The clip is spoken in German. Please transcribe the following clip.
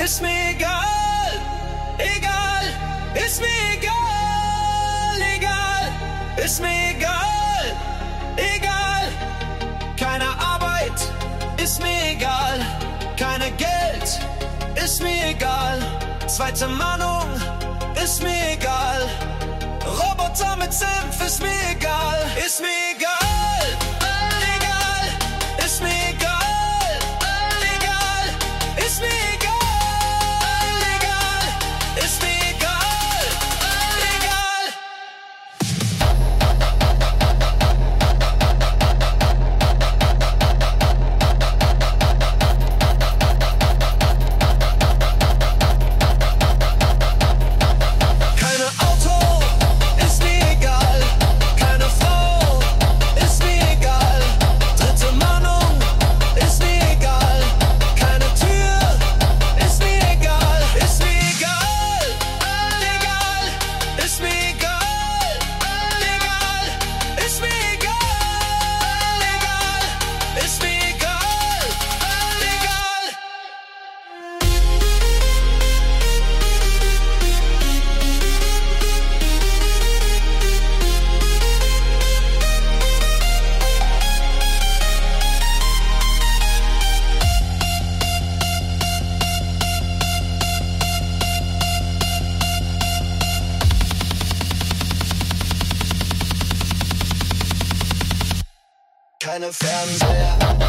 ist mir egal, egal, ist mir egal, egal, ist mir egal, egal. Keine Arbeit, ist mir egal, keine Geld, ist mir egal. Zweite Mahnung, ist mir egal. Roboter mit Senf, ist mir egal, ist mir egal, egal, ist mir egal, egal, ist mir egal, egal, ist mir egal, egal. Keine Auto, ist mir egal. Keine Frau, ist mir egal. Dritte Mahnung, ist mir egal. Keine Tür, ist mir egal. Ist mir egal, egal. Ist mir egal, egal. Ist mir egal, egal. Ist mir egal, egal. Keine Fernseher,